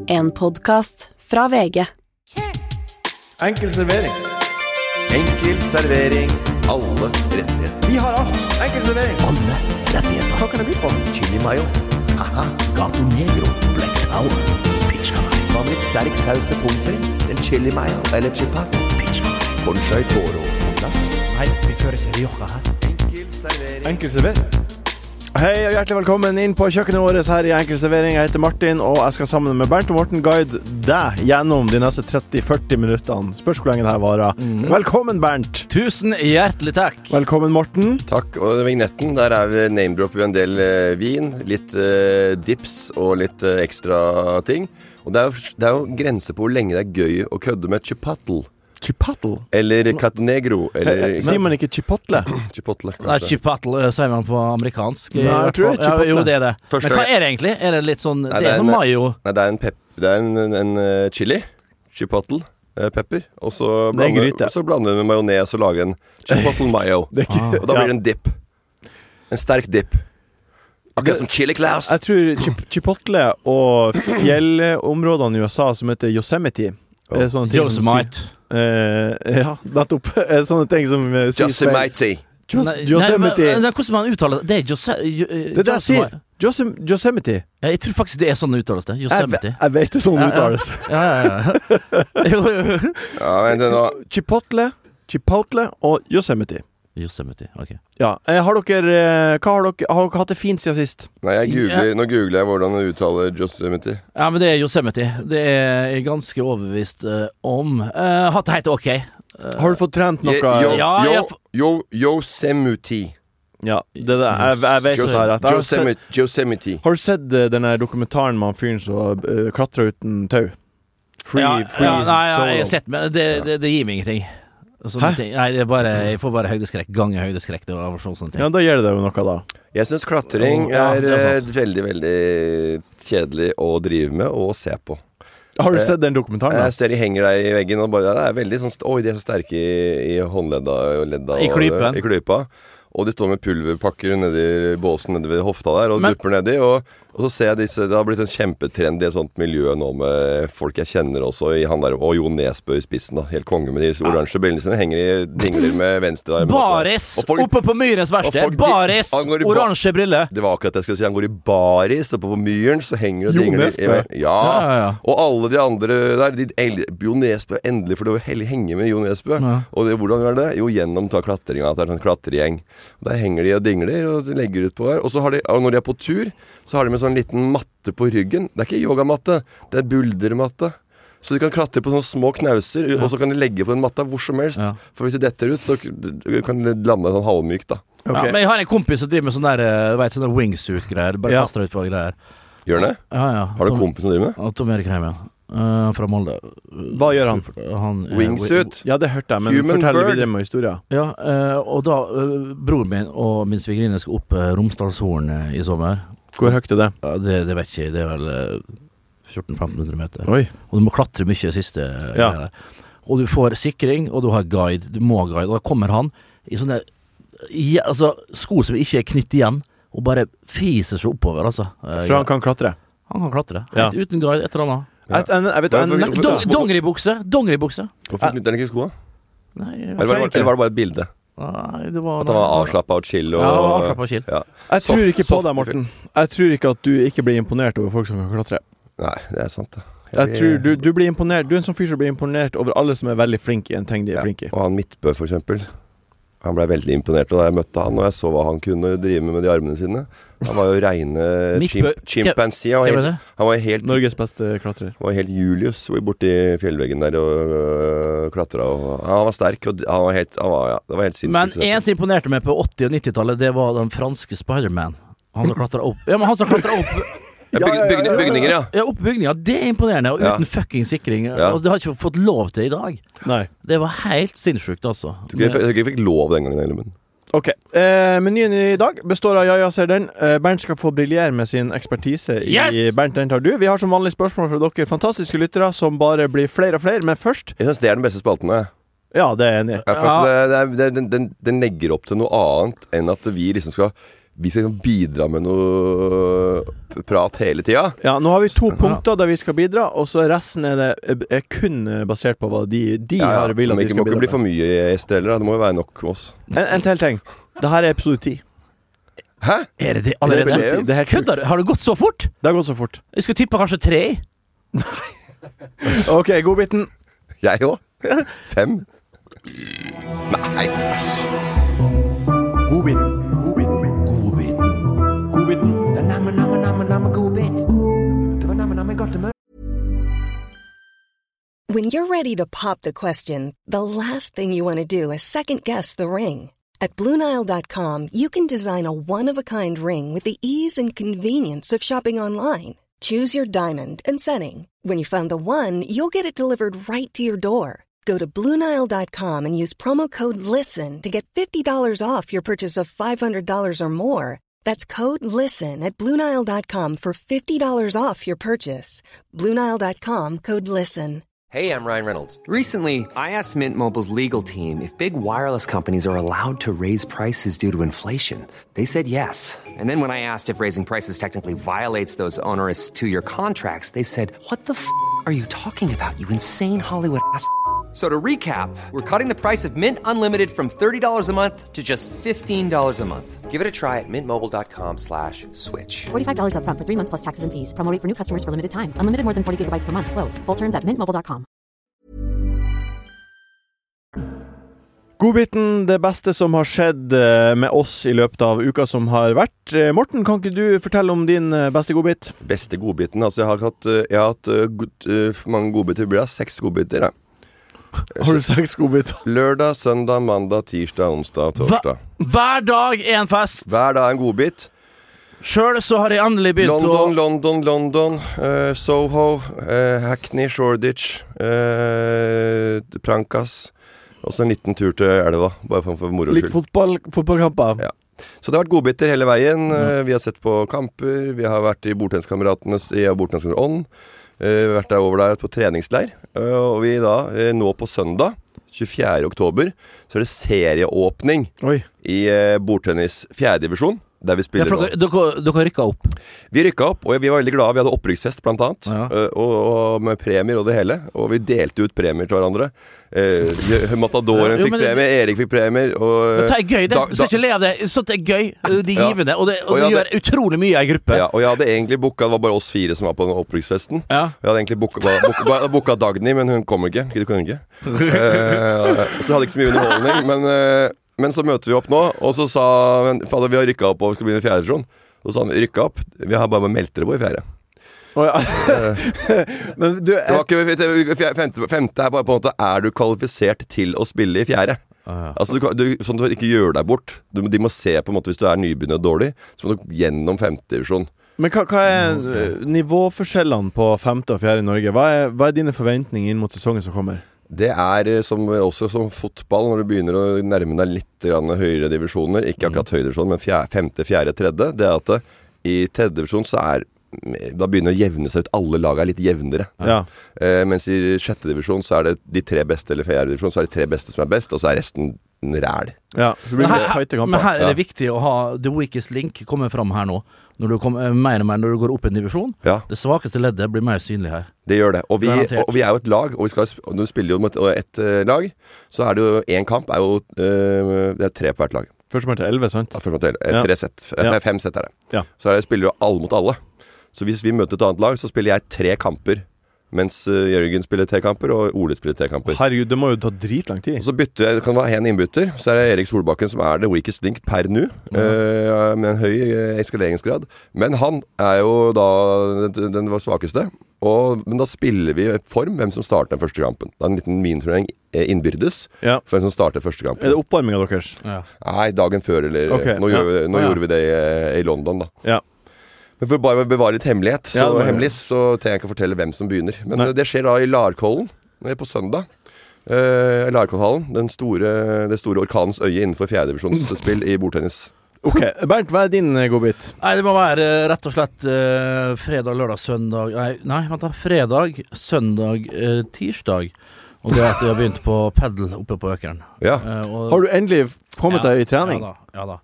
En podcast fra VG. Enkel servering. Enkel servering. Alle rettigheter. Vi har alt. Enkel servering. Alle rettigheter. Hva kan det by på? Chili mayo. Haha. Gato Negro, Black Tower, Pizza Hut, Hva med litt sterk saus til pommes frites? En chili mayo eller chipat? Pizza Hut. Conchai toro på plass. Nei, vi fører ikke Rioja her. Enkel servering. Enkel servering. Hei og hjertelig velkommen inn på kjøkkenet vårt her i Enkel servering. Jeg heter Martin, og jeg skal sammen med Bernt og Morten guide deg gjennom de neste 30-40 minuttene. Spørs hvor lenge det her varer. Velkommen, Bernt. Tusen hjertelig takk. Velkommen, Morten. Takk, og vignetten, der vi name-dropper vi en del vin, litt dips og litt ekstra ting. Og det er jo grenser på hvor lenge det er gøy å kødde med chipotle. Chipotle? Eller Gato Negro, eller Sier man ikke chipotle? chipotle, kanskje. Nei, chipotle sier man på amerikansk. Nei, jeg tror det er chipotle. Jo, det er det. Første Men hva gang- er det egentlig? Er det litt sånn, Nei, det er sånn mayo. Nei, det er en chili, chipotle, pepper, og så Det er en gryte. blander du med majones og lager en chipotle mayo. Det er ikke, Og da blir det en dip. En sterk dip. Akkurat som Chili Claus. Jeg tror chipotle og fjellområdene i USA som heter Yosemite er sånne ting som Yosemite. ja, nettopp. Er sånne ting som sies feil. Yosemite. Yosemite. Nei, hvordan man uttaler det? Det er Det er det jeg sier. Yosemite. Ja, jeg tror faktisk det er sånn det uttales det. Yosemite. Jeg vet det sånn Ja, ja. uttales. Ja. Jo. Ja, vent nå. Chipotle og Yosemite. Yosemite, ok. Ja, har dere har dere hatt det fint siden sist? Nei, nå googler jeg hvordan du uttaler Yosemite. Ja, men det er Yosemite. Det er jeg ganske overbevist om. Hatt det helt ok. Har du fått trent noe? Yosemite. Ja, det der, jeg vet det her at Yosemite. Har du sett den der dokumentaren med han fyren som klatrer uten tau? Free Nei, jeg har sett, men det gir meg ingenting. Hæ? Ting. Nei, det er bare, jeg får bare høydeskrekk. Gange høydeskrekk. Det var sånne ting. Ja, da gjør det jo noe da. Jeg synes klatring Ja, er det er sant. veldig, veldig kjedelig å drive med og se på. Har du sett den dokumentaren da? Jeg ser de henger der i veggen, og bare, det er veldig sånn, oi, de er så sterke i håndledda og ledda. I klypen. I klypa. Og de står med pulverpakker nedi båsen nedi ved hofta der, og Men- dupper nedi, og så ser jeg disse, det har blitt en kjempetrend i et sånt miljø nå med folk jeg kjenner også, i han der, og Jo Nesbø i spissen da, helt konge med de oransje brillene sine, dingler med venstre arm. Baris! Og folk- Oppe på Myrens og verksted. folk- Baris! han går i Oransje brille. Det var akkurat det jeg skulle si, han går i baris, og på myren så henger det Jo dingler. Nesbø. Ja. Og alle de andre der, Jo Nesbø, endelig, for det var henge med Jo Nesbø. Ja. Og hvordan gjør det? Jo, gjennom ta klatringa, at det er en sånn klatregjeng. Og der henger de og dingler, og de legger ut på her. Og så har de, og når de er på tur, så har de med sånn liten matte på ryggen. Det er ikke yogamatte, det er buldermatte. Så de kan klatre på sånne små knauser, og så kan de legge på den matta hvor som helst. Ja. For hvis de detter ut, så kan de lande sånn halvmykt da. Ok. Ja, men jeg har en kompis som driver med sånne der, vet, sånne wingsuit-greier. Bare Ja. kaster ut på greier. Gjør den det? Ja. Har du en kompis som driver med? Tom Erik Heimen. Fra Molde. Hva gjør han? Han Wingsuit? Ja, det hørte jeg, men Human fortell bird. videre med historien. Ja, og da broren min og min svigerinne skal opp Romsdalshorn i sommer. Hvor høyt er det? Ja, det vet jeg ikke. Det er vel 1400-1500 meter. Oi. Og du må klatre mye siste Ja. der. Og du får sikring, og du har guide. Du må ha guide. Og da kommer han i sånne altså, sko som ikke er knytt igjen, og bare fiser seg oppover, altså. For han kan klatre. Han kan klatre. Ja. Helt uten guide, et eller annet. Jeg vet, jeg nekter. Dongeribukse. Hvorfor knytter han ikke skoene? Nei, Eller var det bare et bilde? nei, det var At han var avslappet og chill og... Ja, avslappet og chill. Ja. Jeg tror Soft- ikke på soft- deg, Morten. Jeg tror ikke at du ikke blir imponert over folk som kan klatre. Nei, det er sant da. Jeg tror du blir imponert. Du er en sånn fyr som blir imponert over alle som er veldig flinke i en ting de er flinke i. Og han Midtbø for eksempel, han ble veldig imponert da jeg møtte han, og jeg så hva han kunne drive med de armene sine. Han var jo reine Midtbø- chimpanzee. Hvem er det? Han var helt Norges beste klatrer. Julius borti fjellveggen der og klatra. Og han var sterk, og han var helt, det var helt sinnssykt. Men en som imponerte meg på 80- og 90-tallet, det var den franske Spider-Man. Han som klatra opp. Ja, men han som klatra opp Bygninger, ja. Ja, opp bygninga. Det er imponerende, og uten fucking sikring. Ja. Og det har ikke fått lov til i dag. Nei. Det var helt sinnssykt, altså. Jeg fikk lov den gangen, eller? Ok, menyen i dag består av ja, ser den. Bernt skal få briljere med sin ekspertise i Yes! Bernt, den tar du. Vi har som vanlig spørsmål fra dere fantastiske lyttere, som bare blir flere og flere. Men først, Jeg synes det er den beste spalten, jeg. ja, det er jeg enig i. Ja, for at den legger opp til noe annet enn at vi liksom skal vi skal bidra med noe prat hele tiden. Ja, nå har vi 2 punkter der vi skal bidra, og så resten er kun basert på hva de har vil at vi skal bidra med. Det må ikke bli for mye gjester heller, det må jo være nok med oss. En til ting. Dette er episode 10. Hæ? Er det allerede? Det er Kødder du? Har det gått så fort? Det har gått så fort. Jeg skal tippe kanskje 3. Ok, godbiten. Jeg også. 5. Nei. Godbiten. When you're ready to pop the question, the last thing you want to do is second-guess the ring. At BlueNile.com, you can design a one-of-a-kind ring with the ease and convenience of shopping online. Choose your diamond and setting. When you find the one, you'll get it delivered right to your door. Go to BlueNile.com and use promo code LISTEN to get $50 off your purchase of $500 or more. That's code LISTEN at BlueNile.com for $50 off your purchase. BlueNile.com, code LISTEN. Hey, I'm Ryan Reynolds. Recently, I asked Mint Mobile's legal team if big wireless companies are allowed to raise prices due to inflation. They said yes. And then when I asked if raising prices technically violates those onerous 2-year contracts, they said, what the f*** are you talking about, you insane Hollywood ass f- So to recap, we're cutting the price of Mint Unlimited from $30 a month to just $15 a month. Give it a try at mintmobile.com/switch. $45 up front for 3 months plus taxes and fees. Promo rate for new customers for limited time. Unlimited more than 40 gigabytes per month. Slows full terms at mintmobile.com. Godbiten, det beste som har skjedd med oss i løpet av uka som har vært. Morten, kan ikke du fortelle om din beste godbit? Beste godbiten? Altså, jeg har hatt mange godbiter. Det blir 6 godbiter, da. Har du 6 godbiter? Lørdag, søndag, mandag, tirsdag, onsdag, torsdag. Hver dag er en fest. Hver dag en godbit. Selv så har jeg endelig begynt London, Soho, Hackney, Shoreditch, Prankas. Og så en liten tur til elva, bare for moro skyld. Litt fotballkamper. Ja. Så det har vært godbiter hele veien. Vi har sett på kamper, vi har vært i Bordtenniskameratenes ånd. Vi har vært over der på treningsleir. Og vi da, nå på søndag, 24. oktober, så er det serieåpning i bordtennis 4. divisjon. Der vi spiller nå. Dere rykket opp. Vi rykket opp, og vi var veldig glade. Vi hadde opprykksfest blant annet, og med premier og det hele. Og vi delte ut premier til hverandre. Matadoren fikk premier, Erik fikk premier. Det er gøy, det skal ikke le av det. Sånt er gøy, det er givende, og det gjør utrolig mye i gruppe. Ja, og jeg hadde egentlig booket, det var bare oss 4 som var på den opprykksfesten. Ja. Jeg hadde egentlig booket Dagny, men hun kom ikke. Så jeg hadde ikke så mye underholdning, men så møter vi opp nå, og så sa fader, vi har rykket opp og vi skal bli i 4. divisjon. Og så sa han, rykket opp, vi har bare meldt dere på i 4. Men du det var ikke, 5. er bare på en måte, er du kvalifisert til å spille i 4? Altså, sånn at du ikke gjør deg bort. De må se på en måte, hvis du er nybegynner dårlig, så må du gjennom 5. divisjon. Men hva er nivåforskjellene på 5. og 4. i Norge? Hva er dine forventninger inn mot sesongen som kommer? Det er også som fotball, når du begynner å nærme deg litt høyere divisjoner, ikke akkurat høyere divisjon, men 5., 4., 3., det er at i 3. divisjon så da begynner å jevne seg ut, alle lag litt jevnere. Ja. Mens i 6. divisjon så det de 3 beste, eller 4. divisjon så de 3 beste som best, og så resten ræl. Ja, så blir det tighte kamper. Men her er det viktig å ha the weakest link komme fram her nå. Når du kommer mer og mer når du går opp i en divisjon, det svakeste leddet blir mer synlig her. Det gjør det, og vi er jo et lag, og når du spiller jo mot et lag, så det jo en kamp, det 3 på hvert lag. Først mot 11, sant? Ja, først mot 11, 3 sett, 5 sett det. Ja. Så spiller jo alle mot alle. Så hvis vi møter et annet lag, så spiller jeg 3 kamper, mens Jørgen spiller 3 kamper, og Ole spiller 3 kamper. Herregud, det må jo ta dritlang tid. Og så kan det være en innbytter, så det Erik Solbakken som the weakest link per nå, med en høy eskaleringsgrad. Men han jo da den svakeste, men da spiller vi form hvem som starter den første kampen. Det en liten miniturnering innbyrdes, for hvem som starter første kampen. Det oppvarming av deres? Ja. Nei, dagen før, eller nå gjorde vi det i London da. Ja. Men for bare å bevare litt hemmelighet, så trenger jeg ikke å fortelle hvem som begynner. Men det skjer da i Larkollen på søndag. Larkollhallen, det store orkanens øye innenfor 4. divisjonsspill i bordtennis. Ok, Bernt, hva din godbit? Nei, det må være rett og slett fredag, lørdag, søndag. Fredag, søndag, tirsdag. Og det at jeg har begynt på paddle oppe på Økeren. Ja. Har du endelig kommet deg i trening? Ja da.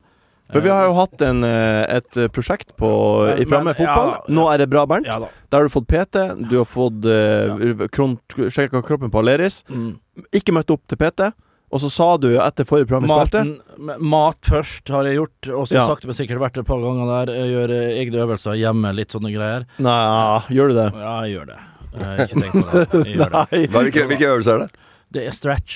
For vi har jo hatt et prosjekt i programmet fotball. Nå er det bra, Bernt. Ja da. Der har du fått PT, du har fått sjekket kroppen på Aleris. Ikke møtt opp til PT. Og så sa du etter forrige program vi spilte mat først har jeg gjort, og så sagt det sikkert vært et par ganger der. Jeg gjør egne øvelser hjemme, litt sånne greier. Nei, gjør du det? Ja, jeg gjør det. Jeg har ikke tenkt på det. Jeg gjør det. Hvilke øvelser er det? Det er stretch.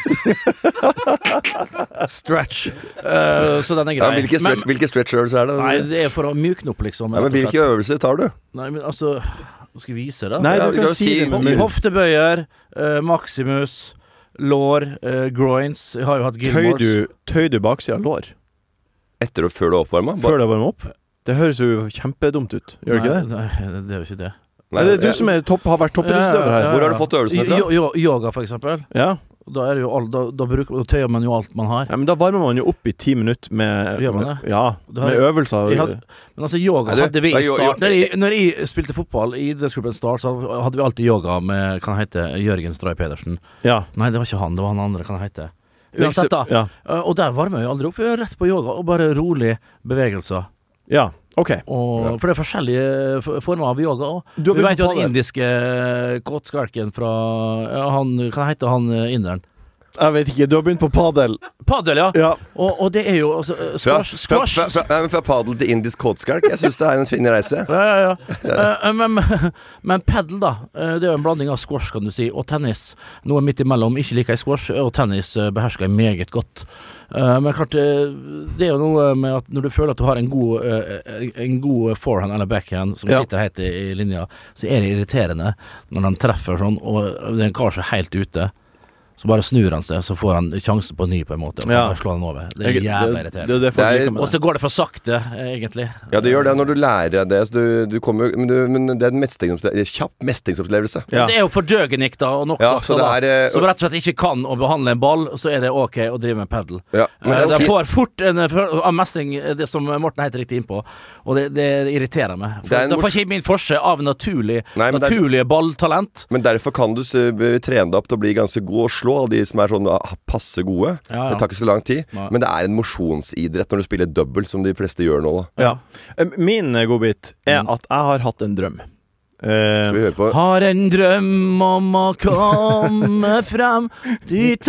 Stretch. Så den er grei. Ja, hvilke stretch-øvelser er det? Nei, det er for å mykne opp, liksom. Ja, men hvilke øvelser tar du? Nei, men altså skal vi vise det? Nei, du kan si det. Hoftebøyer, maximus, lår, groins. Jeg har jo hatt Gilmores. Tøy du baksida av lår? Etter og før du oppvarmer? Før du varmer opp? Det høres jo kjempedumt ut. Gjør det ikke det? Nei, det er jo ikke det. Nei, det er du som har vært toppidrettsutøver her. Hvor har du fått øvelsene fra? Yoga, for eksempel. Ja. Da er det jo da tøyer man jo alt man har. Ja, men da varmer man jo opp i 10 minutter med Gjør man det? Ja, med øvelser. Men altså, yoga hadde vi i start. Når jeg spilte fotball i idrettsgruppen Start, så hadde vi alltid yoga med, kan jeg hete, Jørgen Stray Pedersen. Ja. Nei, det var ikke han, det var han andre, kan jeg hete. Uansett da. Ja. Og der varmer jeg aldri opp. Vi er rett på yoga, og bare rolig bevegelser. Ja. Ok. For det er forskjellige former av yoga. Vi vet jo den indiske kåtskalken fra han, kan jeg hete han inderen? Jeg vet ikke, du har begynt på padel. Padel, ja. Og det er jo altså, squash. Fra padel til indisk kåtskalk. Jeg synes det er en fin reise. Ja. Men paddle da, det er jo en blanding av squash, kan du si, og tennis. Noe midt imellom. Ikke liker jeg squash, og tennis behersker jeg meget godt. Men klart, det er jo noe med at når du føler at du har en god forehand eller backhand som sitter helt i linja, så er det irriterende når de treffer sånn, og den kar seg helt ute. Så bare snur han seg, så får han sjansen på ny på en måte. Og så slår han over. Det er jævlig irriterende. Og så går det for sakte, egentlig. Ja, det gjør det når du lærer det. Så du kommer, men det er en kjapp mestringsopplevelse. Ja. Det er jo fordøgenikk da, og nok sagt da. Som rett og slett ikke kan å behandle en ball, så er det ok å drive med paddle. Ja, det får fort en mestring, det som Morten heter riktig innpå, og det irriterer meg. Da får ikke min forse av naturlige balltalent. Men derfor kan du trene deg opp til å bli ganske god og slå av de som er sånn passe gode. Det tar ikke så lang tid. Men det er en mosjonsidrett når du spiller double, som de fleste gjør nå da. Min godbit er at jeg har hatt en drøm. Skal vi høre på? Har en drøm om å komme frem dit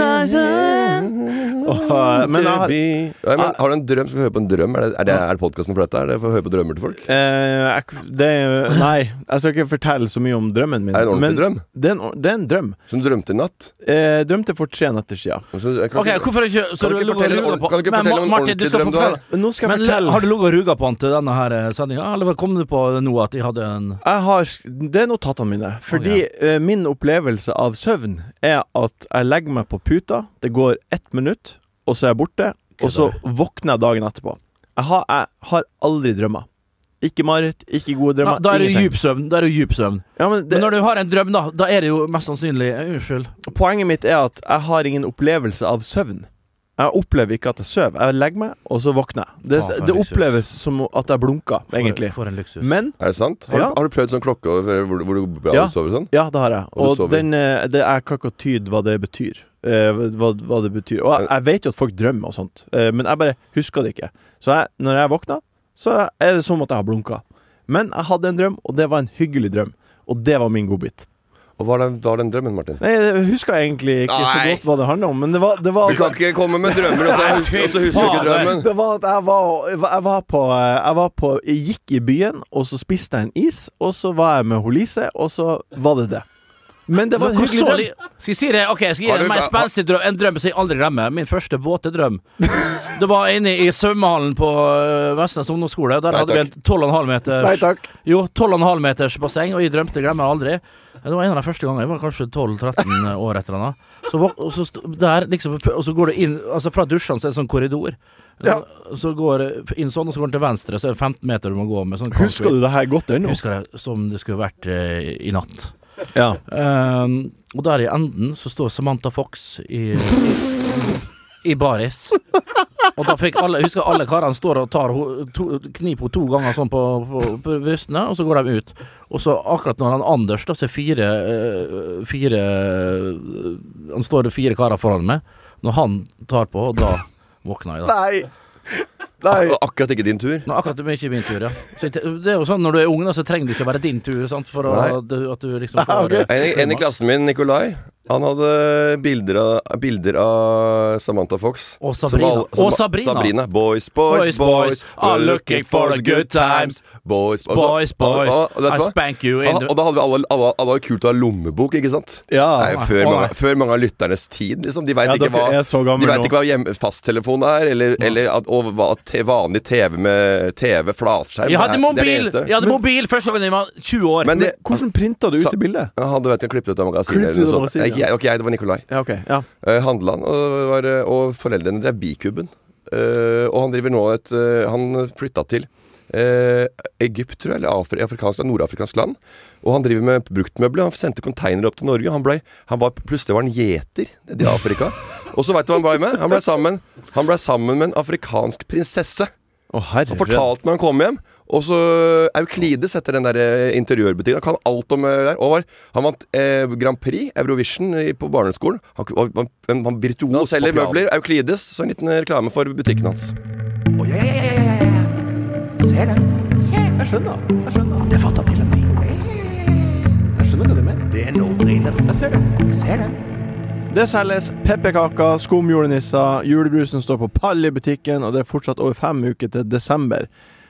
men har du en drøm? Skal vi høre på en drøm? Er det podcasten for dette? Er det for å høre på drømmer til folk? Nei, jeg skal ikke fortelle så mye om drømmen min. Er det en ordentlig drøm? Det er en drøm. Som du drømte i natt? Drømte for 3 netter siden. Ok, hvorfor ikke? Kan du ikke fortelle en ordentlig drøm du har? Nå skal jeg fortelle. Har du logget og ruget på han til denne her sendingen? Eller kom du på det nå at de hadde en... Det er notatene mine. Fordi min opplevelse av søvn er at jeg legger meg på puta, det går 1 minutt, og så er jeg borte, og så våkner jeg dagen etterpå. Jeg har aldri drømmer. Ikke mareritt, ikke gode drømmer. Da er det djup søvn. Ja, men når du har en drøm da er det jo mest sannsynlig unnskyld. Poenget mitt er at jeg har ingen opplevelse av søvn. Jeg opplever ikke at jeg søv. Jeg legger meg, og så våkner jeg. Det oppleves som at jeg blunker, egentlig. For en luksus. Men, er det sant? Har du prøvd sånn klokke hvor du sover sånn? Ja, det har jeg. Og det er ikke tyd hva det betyr. Hva det betyr. Og jeg vet jo at folk drømmer og sånt, men jeg bare husker det ikke. Så når jeg våkner, så er det som at jeg har blunket. Men jeg hadde en drøm, og det var en hyggelig drøm. Og det var min godbit. Og hva var den drømmen, Martin? Nei, jeg husker egentlig ikke så godt hva det handler om, men det var Du kan ikke komme med drømmer, og så husker du ikke drømmen. Det var at jeg gikk i byen, og så spiste jeg en is, og så var jeg med Lise, og så var det det. Men det var en hyggelig drøm. Skal jeg si det? Ok, skal jeg gi deg en mer spenstig drøm. En drøm som jeg aldri glemmer. Min første våte drøm. Det var inne i svømmehallen på Vestnes ungdomsskole. Der hadde vi en 12,5 meters... Nei, takk. Jo, 12,5 meters basseng, og jeg drømte, glemmer jeg aldri. Det var en av de første gangene. Jeg var kanskje 12-13 år etter henne. Og så går det inn, altså fra dusjene så er det sånn korridor. Ja. Så går det inn sånn, og så går det til venstre, så er det 15 meter du må gå med sånn. Husker du det her godt ennå? Husker det som det skulle vært i natt. Ja. Og der i enden så står Samantha Fox i baris. Og da fikk alle karene står og tar knip på 2 ganger sånn på brystene, og så går de ut. Og så akkurat når han Anders da, så han står det 4 karer foran meg. Når han tar på, og da våkner jeg da. Nei! Akkurat ikke din tur. Nå, akkurat det er ikke min tur, ja. Så det er jo sånn, når du er ung, da, så trenger det ikke være din tur, sant? For at du liksom får... En i klassen min, Nikolai, han hadde bilder av Samantha Fox. Og Sabrina. Sabrina. Boys are looking for the good times. Boys. I spank you. Og da hadde vi alle var kult å ha lommebok, ikke sant? Ja. Før mange av lytternes tid, liksom. De vet ikke hva fasttelefon er, eller hva vanlig TV med TV-flatskjerm. Jeg hadde mobil første gang jeg var 20 år. Men hvordan printet du ut i bildet? Jeg hadde klippet ut av magasinet. Ok, det var Nikolai. Handla han, og foreldrene drev Bikuben. Og han driver nå han flyttet til Egypt, tror jeg, eller nordafrikansk land. Og han driver med bruktmøbler. Han sendte container opp til Norge. Plutselig var han gjeter nede i Afrika. Og så vet du hva han ble med? Han ble sammen med en afrikansk prinsesse. Han fortalte meg han kom hjem. Og så Euklides etter den der interiørbutikken. Han kan alt om der. Og han vant Grand Prix, Eurovision på barneskolen. Han var virtuos selger møbler. Euklides, så en liten reklame for butikken hans. Ja. Ser den. Jeg skjønner. Det fatter til og med. Jeg skjønner hva du mener. Det er no-brainer. Jeg ser det. Det selges pepperkaker, skumjulenisser, julebrusen står på pall i butikken, og det er fortsatt over 5 uker til desember.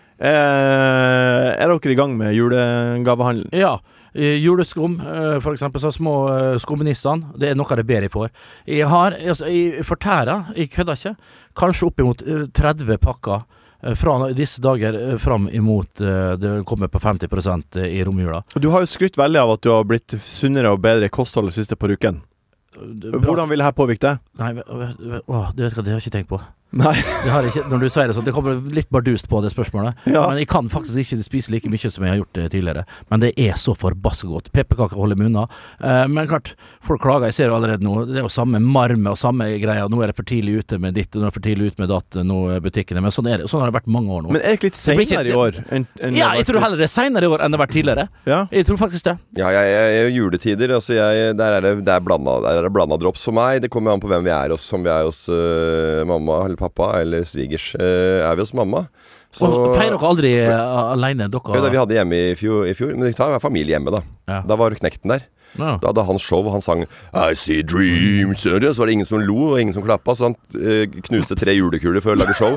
Er dere i gang med julegavehandelen? Ja, juleskum, for eksempel, så små skumnissene, det er noe jeg ber jeg for. Jeg fortærer, jeg kødder ikke, kanskje opp imot 30 pakker fra disse dager fram imot det kommer på 50% i romjula. Du har jo skrytt veldig av at du har blitt sunnere og bedre kosthold de siste par uken. Hvordan vil dette påvirke deg? Nei, det har jeg ikke tenkt på. Nei. Det har jeg ikke, når du sier det sånn, det kommer litt bardust på det spørsmålet. Ja. Men jeg kan faktisk ikke spise like mye som jeg har gjort tidligere. Men det er så forbasset godt. Pepperkaker holder meg unna. Men klart, folk klager, jeg ser jo allerede nå, det er jo samme marme og samme greia. Nå er det for tidlig ute med ditt, og nå er det for tidlig ute med datt, nå butikkene. Men sånn har det vært mange år nå. Men er det litt senere i år? Ja, jeg tror heller det er senere i år enn det har vært tidligere. Ja. Jeg tror faktisk det. Ja, jeg juletider, altså der er det blandet drops for meg. Det kommer an på hvem vi er hos, om vi er hos mamma eller pappa eller svigers. Er vi hos mamma? Så, og feirer dere aldri alene? Ja, vi hadde hjemme i fjor, men vi tar familie hjemme da. Ja. Da var Knekten der. Ja. Da hadde han show, og han sang I see dreams, så var det ingen som lo og ingen som klappet, så han knuste 3 julekuler for å lage show.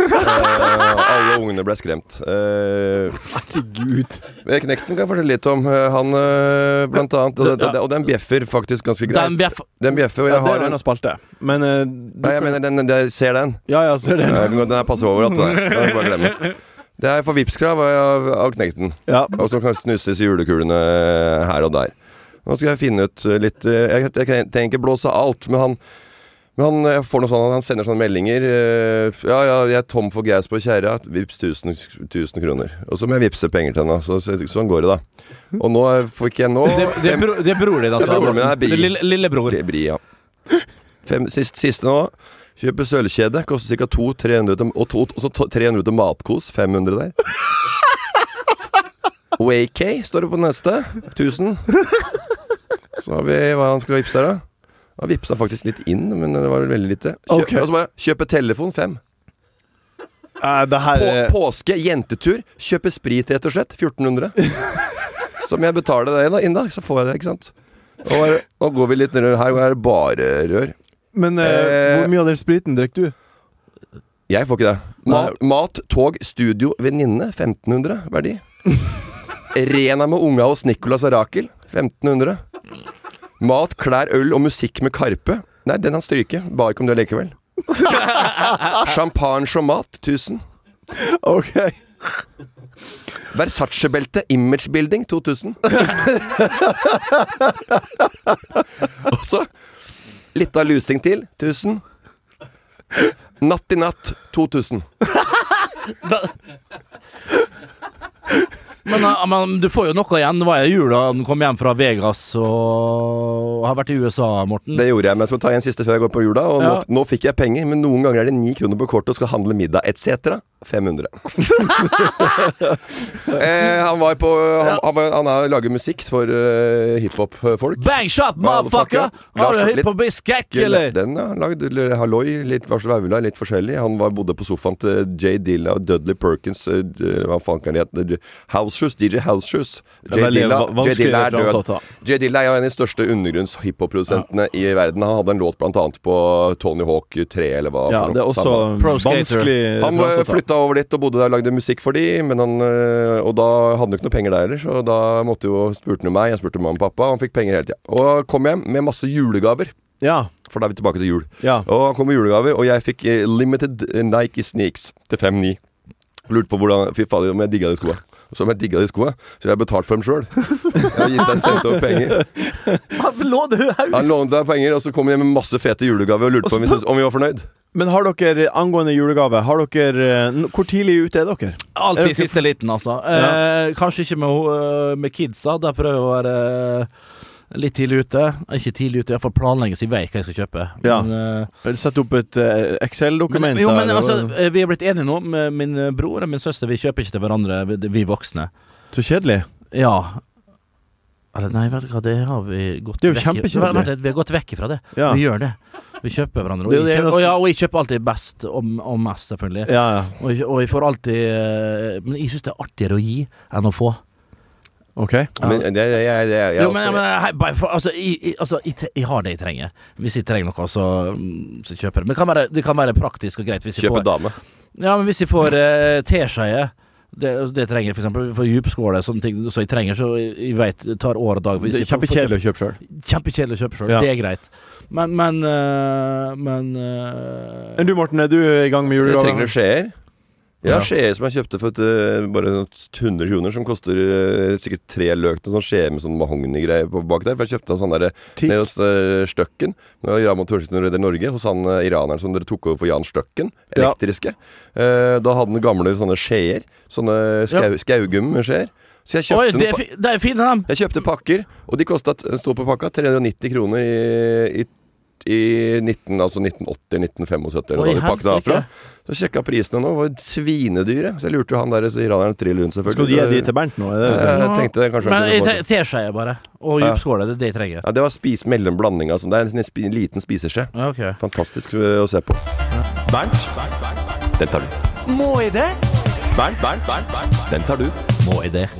Alle ungene ble skremt. Herregud. Knekten kan jeg fortelle litt om han, blant annet, og den bjeffer faktisk ganske greit. Den bjeffer, og jeg har en spalte. Men nei, jeg mener, ser den? Ja, ser den. Den er passet over at det er bare glemme. Det er for vipskrav av Knekten. Ja. Og så kan knuses julekulene her og der. Nå skal jeg finne ut litt. Jeg tenker ikke blåse alt, men han jeg får noe sånn, han sender sånne meldinger. Ja, jeg er tom for gas på kjæra. Vips 1000 kroner. Og så må jeg vipse penger til henne. Sånn går det da. Og nå får ikke jeg nå. Det er bror din, altså. Broren min er Bri. Lillebror. Bri, ja. Siste nå. Kjøper sølvkjede. Koster ca. 200-300 og så 300 til matkos. 500 der. Wayk står det på neste. 1000. Så har vi hva han skal vipse der da. Han vipset faktisk litt inn, men det var veldig lite. Og så bare kjøpe telefon 5. Påske, jentetur. Kjøpe sprit rett og slett 1400. Så må jeg betale det inn da, så får jeg det, ikke sant. Og nå går vi litt ned, her er det bare rør. Men hvor mye av den spriten drikker du? Jeg får ikke det. Mat, tog, studio, venninne 1500 verdi. Rena med unga hos Nicolas og Rakel 1500. Mat, klær, øl og musikk med Karpe. Nei, den han stryker. Bare ikke om det likevel. Champagne og mat 1000. Ok. Versace-belte, imagebuilding 2000. Og så litt av lusing til 1000. Natt i natt 2000. Men du får jo noe igjen. Nå var jeg i jula, han kom hjem fra Vegas og har vært i USA, Morten. Det gjorde jeg, men jeg skal ta en siste før jeg går på jula. Og nå fikk jeg penger, men noen ganger er det 9 kroner på kortet og skal handle middag etc. 500. Han var på Han har laget musikk for hiphop-folk. Bang shot, motherfucker! Har du hiphop i skekk, eller? Den har lagd halloi, litt varsel litt forskjellig. Han bodde på sofaen til J. Dilla og Dudley Perkins. Hva faen kan det hete? House Shoes, DJ House Shoes. J. Dilla er død. J. Dilla er en av de største undergrunns hiphop-produsentene i verden. Han hadde en låt blant annet på Tony Hawk 3, eller hva. Ja, det er også vanskelig. Han flytta over dit og bodde der og lagde musikk for de, men og da hadde han ikke noe penger der ellers, og da spurte han meg, jeg spurte mamma og pappa, og han fikk penger hele tiden. Og kom hjem med masse julegaver. Ja. For da er vi tilbake til jul. Ja. Og han kom med julegaver, og jeg fikk limited Nike Sneaks til 5,9. Lurte på fy fader, om jeg digget de skoene. Så om jeg digget de skoene, så jeg har betalt for dem selv. Jeg har gitt deg sendt over penger. Han lånte deg penger, og så kom jeg med masse fete julegaver og lurte på om vi var fornøyd. Men har dere, angående julegave, hvor tidlig ute er dere? Alltid siste liten, altså. Kanskje ikke med kidsa, der prøver jeg å være litt tidlig ute. Ikke tidlig ute, jeg får planlegge så jeg vet hva jeg skal kjøpe. Men, sett opp et Excel-dokument. Men altså, vi har blitt enige nå med min bror og min søster. Vi kjøper ikke til hverandre, vi voksne. Så kjedelig. Ja. Eller nei, vet du hva, det har vi gått det er jo kjempekjedelig. Vi har gått vekk ifra det. Ja. Vi gjør det. Vi kjøper hverandre. Og jeg kjøper alltid best og mest, selvfølgelig. Ja. Og jeg får alltid men jeg synes det er artigere å gi enn å få. Ok. Men jeg har det jeg trenger. Hvis jeg trenger noe, så kjøper jeg det. Det kan være praktisk og greit hvis jeg får dame. Ja, men hvis jeg får teskjeie, det trenger jeg for eksempel for djupskåle, sånne ting så jeg trenger, så jeg vet det tar år og dag. Det er kjempekjedelig å kjøpe selv. Det er greit. Men du, Morten, er du i gang med julegave? Jeg trenger skjeer. Jeg har skjeer som jeg kjøpte for bare 100 kroner, som koster sikkert 3 løk, en sånn skjeer med sånn mahogni-greier bak der. For jeg kjøpte en sånn der nede hos Støkken, Raymond Torstensen i Norge, hos han iraneren som dere tok over for Jan Støkken, elektriske. Da hadde den gamle sånne skjeer, sånne skaugum med skjeer. Så jeg kjøpte det er fine dem. Jeg kjøpte pakker, og de kostet, stod på pakka, 390 kroner i 1980, 1975 eller hva de pakket av fra. Så sjekket prisene nå, var svinedyre. Så jeg lurte jo han der iraneren Trillund selvfølgelig. Skal du gi de til Bernt nå? Jeg tenkte kanskje. Men jeg teskjeer bare, og djupskåle, det er det jeg trenger. Ja, det var mellomblanding, altså. Det er en liten spiseskje. Okay. Fantastisk å se på. Bernt, den tar du. må jeg det? Bernt, den tar du. Må jeg det?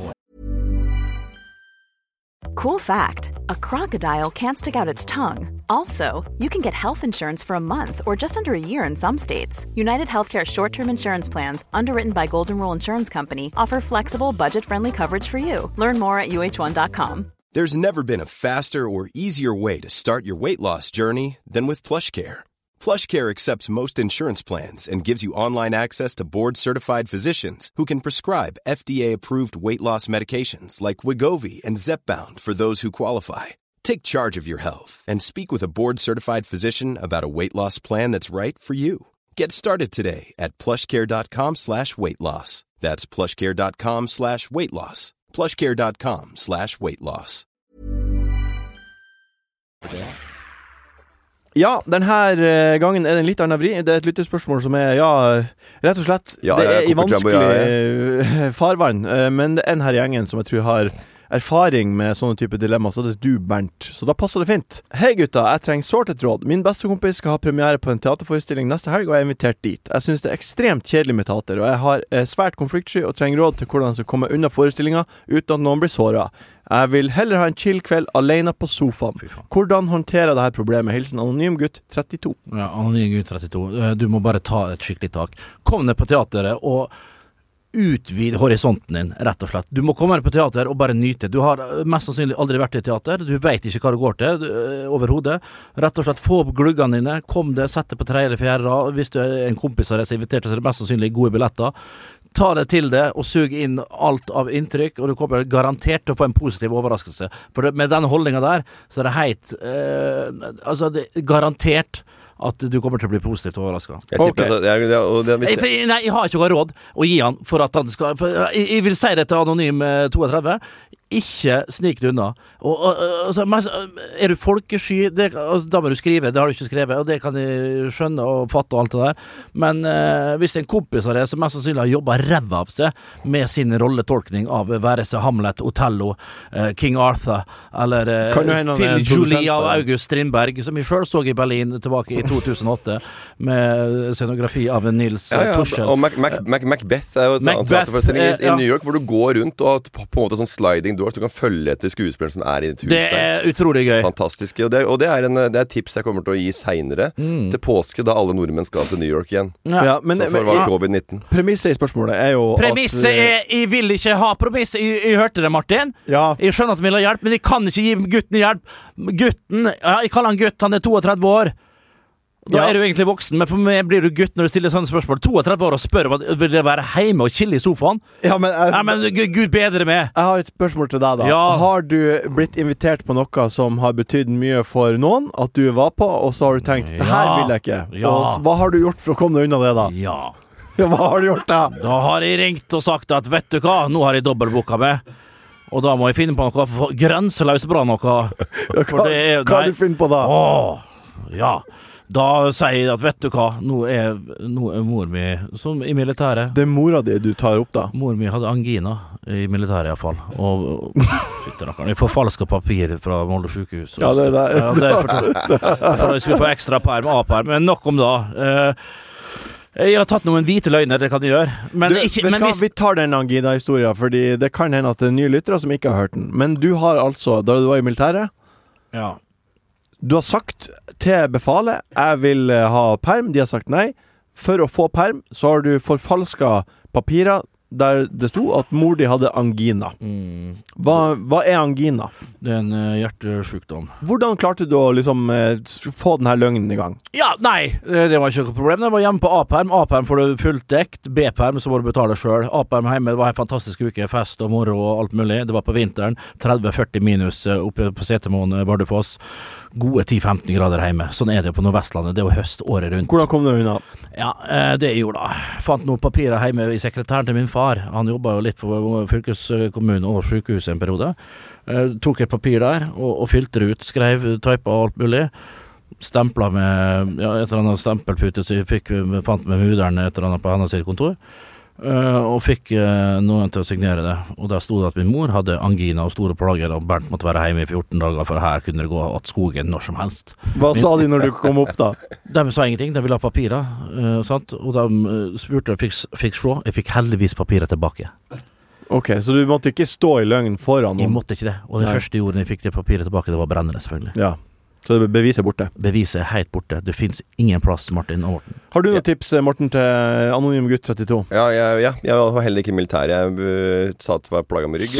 Cool fact, a crocodile can't stick out its tongue. Also, you can get health insurance for a month or just under a year in some states. United Healthcare short-term insurance plans, underwritten by Golden Rule Insurance Company, offer flexible, budget-friendly coverage for you. Learn more at uh1.com. There's never been a faster or easier way to start your weight loss journey than with PlushCare. PlushCare accepts most insurance plans and gives you online access to board-certified physicians who can prescribe FDA-approved weight loss medications like Wegovy and Zepbound for those who qualify. Take charge of your health and speak with a board-certified physician about a weight loss plan that's right for you. Get started today at plushcare.com/weight loss. That's plushcare.com/weight loss. plushcare.com/weight loss. Ja, denne gangen er det en litt annen vri. Det er et lyttespørsmål som er, rett og slett, det er i vanskelig farvann, men det er en her gjengen som jeg tror har erfaring med sånne type dilemma, så det er du, Bernt. Så da passer det fint. Hei gutta, jeg trenger sårt et råd. Min beste kompis skal ha premiere på en teaterforestilling neste helg, og jeg er invitert dit. Jeg synes det er ekstremt kjedelig med teater, og jeg har svært konfliktsky og trenger råd til hvordan jeg skal komme unna forestillinga uten at noen blir såret. Jeg vil heller ha en chill kveld alene på sofaen. Hvordan håndterer dette problemet? Hilsen Anonym Gutt 32. Ja, Anonym Gutt 32. Du må bare ta et skikkelig tak. Kom ned på teateret og utvid horisonten din, rett og slett. Du må komme på teater og bare nyte. Du har mest sannsynlig aldri vært i teater. Du vet ikke hva det går til overhodet. Rett og slett få opp gluggene dine. Kom det, sett det på 3. eller 4. rad. Hvis du er en kompis som har invitert, så er det mest sannsynlig gode billetter. Ta det til det og sug inn alt av inntrykk, og du kommer garantert til å få en positiv overraskelse. For med denne holdningen der, så er det helt det er garantert at du kommer til å bli positivt overrasket. Nei, jeg har ikke noe råd å gi han for at han skal jeg vil si det til Anonym 32. ikke snik deg unna. Er du folkesky, da må du skrive, det har du ikke skrevet, og det kan jeg skjønne og fatte og alt det der. Men hvis en kompis av det som mest sannsynlig har jobbet ræva av seg med sin rolletolkning av være seg Hamlet, Othello, King Arthur, eller til Julie av August Strindberg, som jeg selv så i Berlin tilbake i 2008, med scenografi av Nils Torshäll. Og Macbeth er jo et annet teaterforestilling i New York, hvor du går rundt og har på en måte sånn sliding doors, du kan følge etter skuespilleren som er i et hus. Det er utrolig gøy. Fantastisk. Og det er et tips jeg kommer til å gi senere, til påske, da alle nordmenn skal til New York igjen. Ja, men, så for COVID-19. Premisset i spørsmålet er jo Premisset jeg vil ikke ha premiss. Jeg hørte det, Martin. Ja. Jeg skjønner at han vil ha hjelp, men jeg kan ikke gi gutten hjelp. Gutten, jeg kaller han gutt, han er 32 år. Da er du egentlig voksen, men for meg blir du gutt når du stiller sånne spørsmål. 32 år og spør om vil det være hjemme og chille i sofaen. Ja, men Gud bedre med. Jeg har et spørsmål til deg da. Ja. Har du blitt invitert på noe som har betydd mye for noen, at du var på, og så har du tenkt, det her vil jeg ikke. Ja. Og hva har du gjort for å komme deg unna det da? Ja. Hva har du gjort da? Da har jeg ringt og sagt at, vet du hva, nå har jeg dobbeltboka med. Og da må jeg finne på noe grenseløst bra noe. Hva har du funnet på da? Ja. Da sier jeg at, vet du hva, nå er mor mi som i militæret. Det er mora di du tar opp da? Mor mi hadde angina i militæret i hvert fall. Og jeg får falske papir fra Molde sykehus. Ja, det er det. Ja, det for jeg skulle få ekstra perm, A-perm. Men nok om da. Jeg har tatt noen hvite løgner, det kan jeg gjøre. Men vi tar den angina-historien, fordi det kan hende at det er nye lyttere som ikke har hørt den. Men du har altså, da du var i militæret, du har sagt til befalet, jeg vil ha perm, de har sagt nei. For å få perm, så har du forfalsket papirer der det sto at mor di hadde angina. Hva er angina? Det er en hjertesykdom. Hvordan klarte du å liksom få denne løgnen i gang? Ja, nei, det var ikke noe problem. Det var hjemme på A-perm. A-perm får du fullt dekt. B-perm så må du betale selv. A-perm hjemme, det var en fantastisk uke, fest og moro og alt mulig. Det var på vinteren, 30-40 minus oppe på Setermoen, Bardufoss. Gode 10-15 grader hjemme. Sånn er det på Nordvestlandet. Det er jo høst året rundt. Hvordan kom du unna? Ja, det jeg gjorde da. Fant noen papirer hjemme i sekretæren til min far. Han jobbet jo litt for fylkeskommunen og sykehuset en periode. Tok et papir der og fylte det ut. Skrev, typet og alt mulig. Stemplet med et eller annet stempelpute, så jeg fant med muderen et eller annet på hennes kontor. Og fikk noen til å signere det. Og der stod det at min mor hadde angina og store plager, og Bernt måtte være hjemme i 14 dager, for her kunne det gå åt skogen når som helst. Hva sa de når du kom opp da? De sa ingenting, de ville ha papirer, sant? Og de spurte, fikk se, jeg fikk heldigvis papirer tilbake. Ok, så du måtte ikke stå i løgn foran noen? Jeg måtte ikke det, og det første jeg gjorde når jeg fikk det papiret tilbake, det var brennende selvfølgelig. Ja. Så beviset er borte? Beviset er helt borte. Det finnes ingen plass, Martin og Morten. Har du noen tips, Morten, til Anonym Gutt 32? Ja, jeg var heller ikke militær. Jeg sa at det var plaga med ryggen.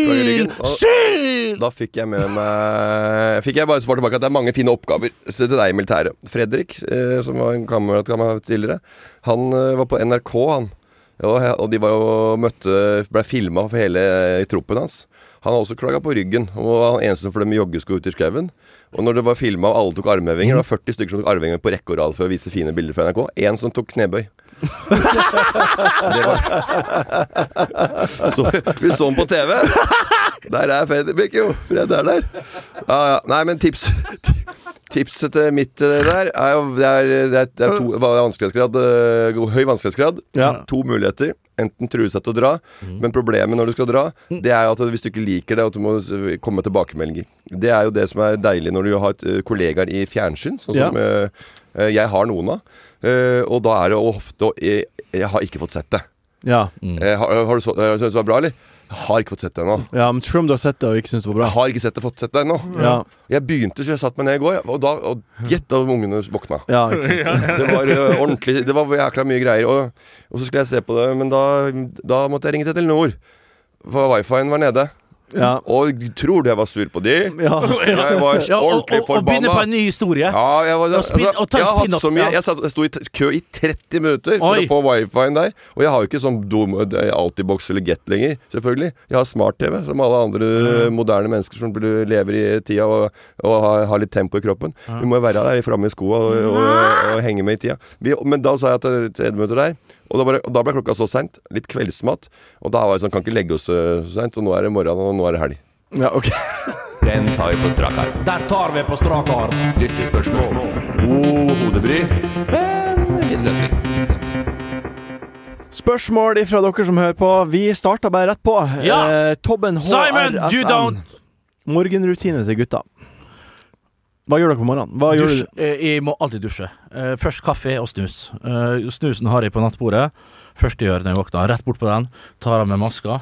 Syl! Da fikk jeg med meg Fikk jeg bare svar tilbake at det er mange fine oppgaver til deg i militæret. Fredrik, som var en kamerat tidligere, han var på NRK, han. Og de var jo ble filmet for hele troppen hans. Han har også klaget på ryggen, og var den eneste som fløy med joggesko ut i skauen. Og når det var filmet og alle tok armhevinger, det var 40 stykker som tok armhevinger på rekke og rad for å vise fine bilder fra NRK. En som tok knebøy. Så vi så den på TV. Der er Fredrik, jo. Fred er der. Ja. Nei, men tipset til mitt der er jo det er vanskelighetsgrad, høy vanskelighetsgrad. Ja. 2 muligheter. Enten true seg til å dra, men problemet når du skal dra, det er at hvis du ikke liker det, at du må komme med tilbakemeldinger. Det er jo det som er deilig når du har kollegaer i fjernsyn, sånn som jeg har noen av. Og da er det ofte jeg har ikke fått sett det. Ja. Har du syntes det var bra, eller? Jeg har ikke fått sett det ennå. Ja, men selv om du har sett det og ikke synes det var bra. Jeg har ikke fått sett det ennå. Ja. Jeg begynte, så jeg satt meg ned i går, og gjett da ungene våkna. Ja, ikke sant. Det var ordentlig, det var jækla mye greier, og så skulle jeg se på det, men da måtte jeg ringe til Telenor, for wifi-en var nede. Ja. Og tror du jeg var sur på de? Ja. Jeg var ordentlig forbanna. Og begynne på en ny historie. Ja, jeg hadde så mye. Jeg sto i kø i 30 minutter for å få wifi-en der. Og jeg har jo ikke sånn Altibox eller Get lenger, selvfølgelig. Jeg har smart-TV, som alle andre moderne mennesker som lever i tida og har litt tempo i kroppen. Vi må jo være der framme i skoa og henge med i tida. Men da sa jeg til 30 minutter der, Og da ble klokka så sent, litt kveldsmat, og da var det sånn, kan ikke legge oss så sent, og nå er det morgen, og nå er det helg. Ja, ok. Den tar vi på strak arm. Den tar vi på strak arm. Lyttespørsmål. Hodebry. Men løsning. Spørsmål ifra dere som hører på. Vi starter bare rett på. Ja. Tobben Simon, you don't. Morgenrutine til gutta. Hva gjør dere på morgenen? Hva gjør du? Jeg må alltid dusje. Først kaffe og snus. Snusen har jeg på nattbordet. Første jeg gjør når jeg våkner, rett bort på den. Tar av med maska.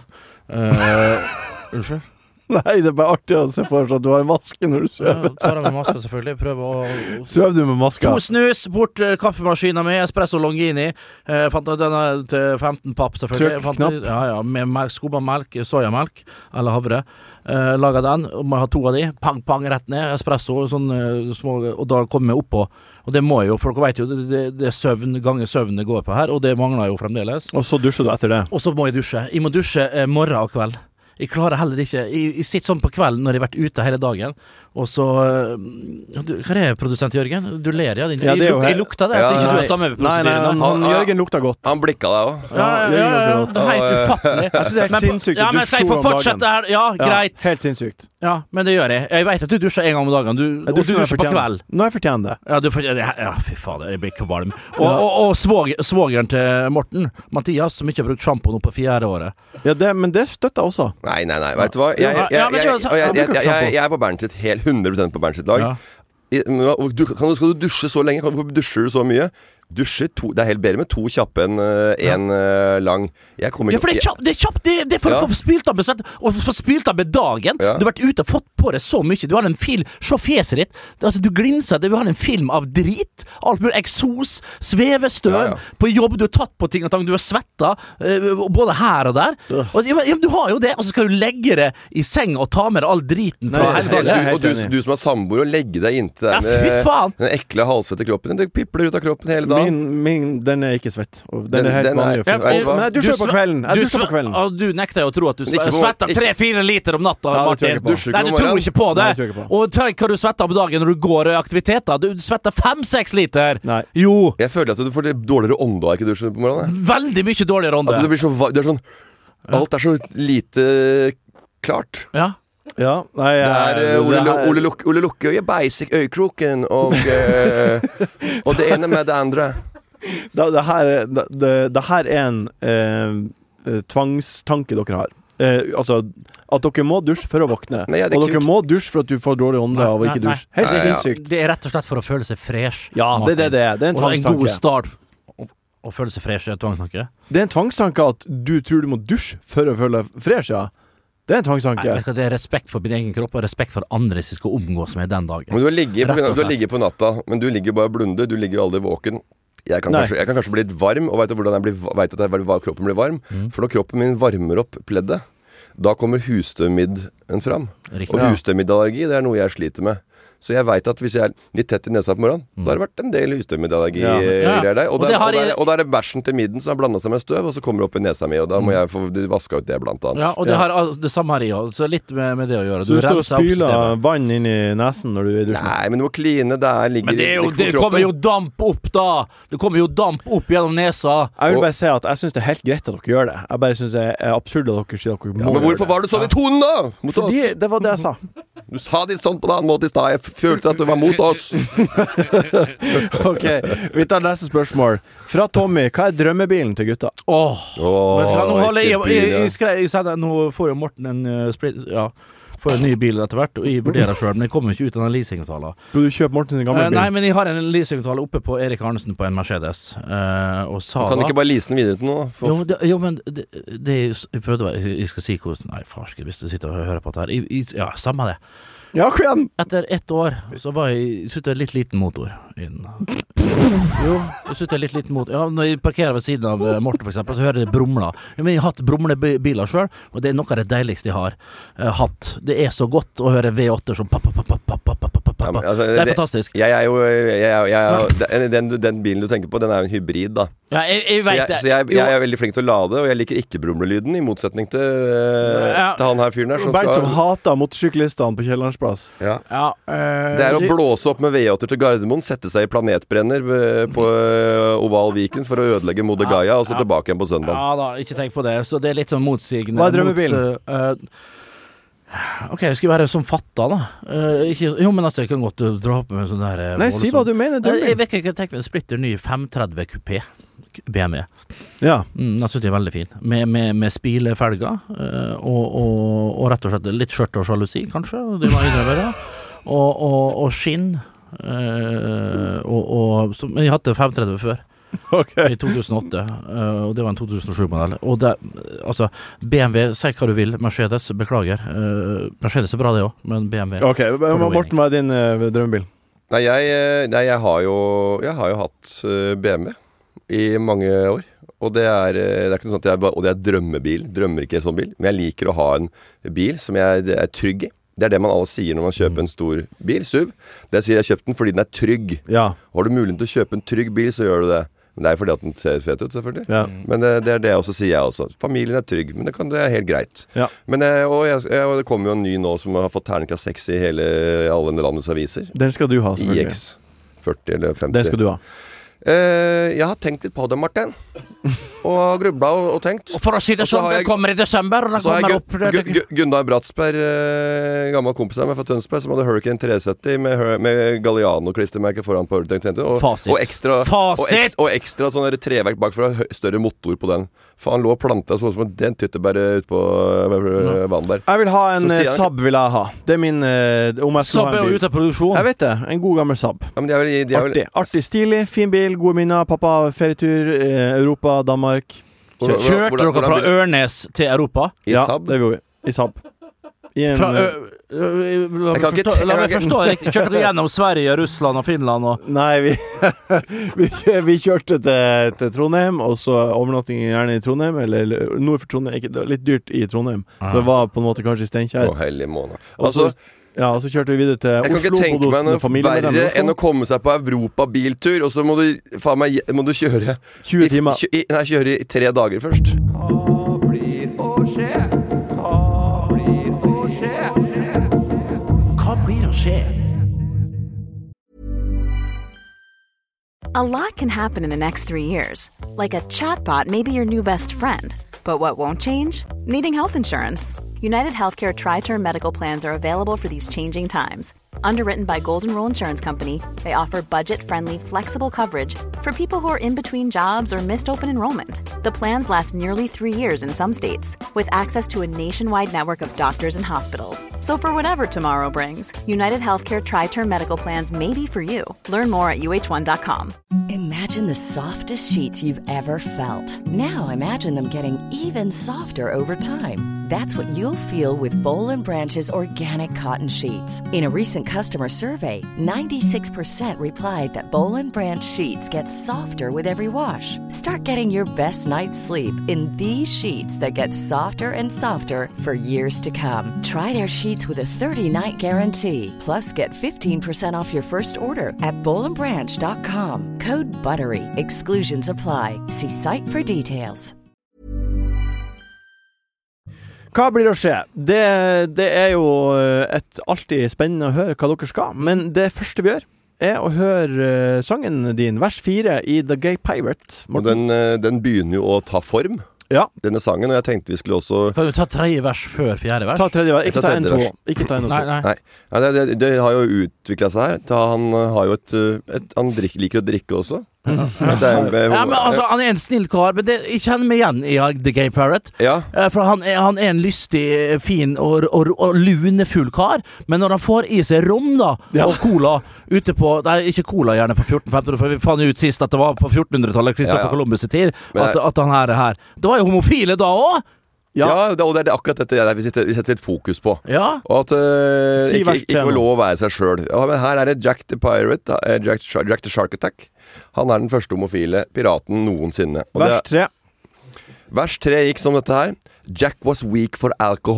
Unnskyld? Nei, det er bare artig å se for seg at du har en maske når du sover. Ja, tar av med maska selvfølgelig. Prøver å... Søv du med maska? 2 snus, bort kaffemaskinen med espresso Longini. Fant denne til 15 papp selvfølgelig. Trykk knapp. Ja, med melk, skobamelk, sojamelk eller havre. Laget den, og man har 2 av de. Pang, pang, rett ned. Espresso, sånn små, og da kommer jeg oppå. Og det må jo, for dere vet jo, det er søvn, ganger søvn det går på her, og det mangler jo fremdeles. Og så dusjer du etter det? Og så må jeg dusje. Jeg må dusje morgen og kveld. Jeg klarer heller ikke. Jeg sitter sånn på kvelden når jeg har vært ute hele dagen, og så hva er det, produsent Jørgen? Du ler, ja? Jeg lukter det, at ikke du er samme med prosedyrene. Nei, Jørgen lukter godt. Han blikka deg også. Ja, det er helt ufattelig. Jeg synes det er helt sinnssykt. Ja, men skal jeg få fortsette her? Ja, greit. Helt sinnssykt. Ja, men det gjør jeg. Jeg vet at du dusjer en gang om dagen, og du dusjer på kveld. Nå jeg fortjener det. Ja, fy fader, jeg blir kvalm. Og svågeren til Morten, Mathias, som ikke har brukt shampoo nå på 4. året. Ja, men det støtter jeg også. Nei, vet du hva? Jeg er på Bernt sitt, helt 100% på Bernt sitt lag. Skal du dusje så lenge? Dusjer du så mye? Dusje det er helt bedre med 2 kjappe enn en lang. Jeg kommer for det er kjapt. Det er for å få spylt av med svett, og få spylt av med dagen. Du har vært ute og fått på deg så mye. Du har en film, se fjeset ditt. Altså, du glinser. Du har en film av drit. Alt mulig eksos, svevestøv. På jobb, du har tatt på ting og tang. Du har svetta, både her og der. Og, du har jo det, og så skal du legge det i seng og ta med deg all driten fra og du som har samboer, og legge deg inntil den ekle halsvette kroppen. Det pipler ut av kroppen hele dagen. Den er ikke svett. Den er helt vanlig. Men jeg dusjer på kvelden. Du nekter jo å tro at du svetter 3-4 liter om natta, Martin. Nei, du tror ikke på det. Og tenk hva du svetter på dagen når du går i aktiviteter. Du svetter 5-6 liter. Nei. Jo. Jeg føler at du får dårligere ånde av ikke dusje på morgenen. Veldig mye dårligere ånde. Det er sånn alt er så lite klart. Ja. Ja, nei, det er Ole Lukkøye, basic øykroken og det ene med det andre. Det her er en tvangstanke dere har. Altså at dere må dusje for å våkne. Og dere må dusje for at du får dårlig ånde av å ikke dusje. Helt sinnssykt. Det er rett og slett for å føle seg fresh. Ja, det er en tvangstanke. Og en god start å føle seg fresh er en tvangstanke. Det er en tvangstanke at du tror du må dusje for å føle fresh, ja. Det er en tvangstanke. Nei, det er respekt for min egen kropp og respekt for andre som skal omgås med den dagen. Men du har ligget på natta, men du ligger bare blunde, du ligger aldri våken. Jeg kan kanskje bli litt varm, og vet at kroppen blir varm. For når kroppen min varmer opp pleddet, da kommer husstøvmidden fram. Og husstøvmiddallergi, det er noe jeg sliter med. Så jeg vet at hvis jeg er litt tett i nesa på morgenen, da har det vært en del husstøvmiddallergi der. Og da er det bæsjen til midden som har blandet seg med støv, og så kommer det opp i nesa mi, og da må jeg få vaska ut det blant annet. Ja, og det samme her i også, så litt med det å gjøre. Så du står og spyler vann inn i nesen når du er i dusjen? Nei, men du må kline, men det kommer jo damp opp da! Det kommer jo damp opp gjennom nesa. Jeg vil bare si at jeg synes det er helt greit at dere gjør det. Jeg bare synes det er absurd at dere sier at dere må gjøre det. Men hvorfor var du sånn i tonen da? Fordi det var det jeg sa. Du sa det sånn på en annen måte i sted. Jeg følte at du var mot oss. Ok, vi tar neste spørsmål. Fra Tommy, hva er drømmebilen til gutta? Vet du hva, nå får jo Morten en får en ny bil etter hvert, og jeg vurderer selv, men jeg kommer ikke ut av den leasingavtalen. Skal du kjøpe Morten sin gamle bil? Nei, men jeg har en leasingavtale oppe på Erik Arnesen på en Mercedes. Og Sava... Kan du ikke bare lease den videre til noe? Jo, men det jeg prøvde å jeg skal si hvor... Nei, farsker, hvis du sitter og hører på det her. Ja, samme det. Ja, kom igjen! Etter 1 år så var jeg synes det er litt liten motor Jo, jeg synes det er litt liten motor. Ja, når jeg parkerer ved siden av Morten for eksempel, så hører jeg det brumler. Men jeg har hatt brumlende biler selv, og det er noe av det deiligste jeg har hatt. Det er så godt å høre V8 som pappa. Ja, altså, det er fantastisk. Den bilen du tenker på, den er jo en hybrid, da. Ja, jeg vet det. Så jeg er veldig flink til å lade, og jeg liker ikke brumlelyden, i motsetning til han her fyren der. Bernt som hater motorsyklistene på Kiellands plass. Ja. Det er å blåse opp med V8 til Gardermoen, sette seg i planetbrenner på Oval Viken for å ødelegge Modegaya, og så tilbake igjen på søndag. Ja da, ikke tenk på det. Så det er litt sånn motsigende. Hva er drømmebilen? Ok, jeg skal være som fatta da jo, men altså, jeg kan godt dra opp med sånn der Nei, si hva du mener, drømmebil. Jeg vet ikke, jeg tenker meg en splitter ny 530 Coupé BMW. Ja. Den synes jeg er veldig fin. Med spilefelger og rett og slett litt skjørt og jalusi, kanskje. Det må jeg innrømme. Og skinn. Men jeg hadde 530 før. Okay. I 2008, og det var en 2007-modell. Og det, altså, BMW, si hva du vil, Mercedes, beklager. Mercedes er bra det også, men BMW. Ok, Morten, hva er din drømmebil? Nei, jeg har jo hatt BMW i mange år. Og det er ikke sånn at og det er drømmebil. Drømmer ikke sånn bil. Men jeg liker å ha en bil som jeg er trygg i. Det er det man alle sier når man kjøper en stor bil, SUV. Det sier jeg kjøpt den fordi den er trygg. Ja. Har du muligheten til å kjøpe en trygg bil, så gjør du det. Men det er fordi at den ser fet ut, selvfølgelig. Ja. Men det er det også, sier jeg også. Familien er trygg, men det er helt greit. Ja. Men, og det kommer jo en ny nå som har fått terningkast 6 i alle landets aviser. Den skal du ha, selvfølgelig. iX40 eller 50. Den skal du ha. Jeg har tenkt litt på det, Martin. Og grubla og tenkt. Og for å si det sånn, den kommer i desember. Så har jeg Gunnar Bratsberg, gammel kompis av meg fra Tønsberg, som hadde Hurricane 370 med Galliano-klistermerke foran på Hurricane. Og ekstra sånne treverk bak for å ha større motor på den. For han lå og planta sånn som den tyttebæret ut på vannet der. Jeg vil ha en Saab, vil jeg ha. Det er min Saab er jo ute av produksjon. Jeg vet det, en god gammel Saab. Ja, artig, stilig, fin bil, gode minner. Pappa, ferietur, Europa, Danmark. Kjørte dere fra Ørnes til Europa? Ja, det gjorde vi. I Saab. La meg forstå riktig. Kjørte du gjennom Sverige, Russland og Finland? Nei, vi kjørte til Trondheim, og så overnatting gjerne i Trondheim, eller nord for Trondheim. Ikke, litt dyrt i Trondheim, så det var på en måte kanskje i Steinkjer. Hellig måned. Ja, og så kjørte vi videre til Oslo. Jeg kan ikke tenke meg noe verre enn å komme seg på Europa-biltur, og så må du kjøre 20 timer. Kjøre i 3 dager først. Hva blir å skje? Hva blir å skje? Hva blir å skje? A lot can happen in the next 3 years. Like a chatbot may be your new best friend. But what won't change? Needing health insurance. United Healthcare Tri-Term Medical Plans are available for these changing times. Underwritten by Golden Rule Insurance Company, they offer budget-friendly, flexible coverage for people who are in between jobs or missed open enrollment. The plans last nearly 3 years in some states, with access to a nationwide network of doctors and hospitals. So for whatever tomorrow brings, United Healthcare Tri-Term Medical Plans may be for you. Learn more at uh1.com. Imagine the softest sheets you've ever felt. Now imagine them getting even softer over time. That's what you'll feel with Boll & Branch's organic cotton sheets. In a recent customer survey, 96% replied that Boll & Branch sheets get softer with every wash. Start getting your best night's sleep in these sheets that get softer and softer for years to come. Try their sheets with a 30-night guarantee. Plus, get 15% off your first order at bollandbranch.com. Code BUTTERY. Exclusions apply. See site for details. Hva blir å skje? Det er jo alltid spennende å høre hva dere skal, men det første vi gjør er å høre sangen din, vers 4 i The Gay Pirate. Og den begynner jo å ta form. Ja. Denne sangen, og jeg tenkte vi skulle også... Kan du ta 3. vers før 4. vers? Ta 3. vers, ikke ta 1-2. Ikke ta 1-2. Nei. Ja, det har jo utviklet seg her. Han har jo han liker å drikke også. Men altså, han er en snill kar, men jeg kjenner meg igjen i The Gay Pirate. Ja. For han er en lystig, fin og lunefull kar, men når han får i seg rom da, og cola ute på, nei, ikke cola gjerne på 1400-1500, for vi fant ut sist at det var på 1400-tallet, Christopher Columbus i tid, at han her det var jo homofile da også. Ja, og det er akkurat dette vi setter litt fokus på. Ja. Og at ikke å lov å være seg selv. Ja, men her er det Jack the Pirate, Jack the Shark Attack. Han er den første homofile piraten noensinne. Og vers 3. Vers 3 gikk som dette her. Jack was weak for alcohol.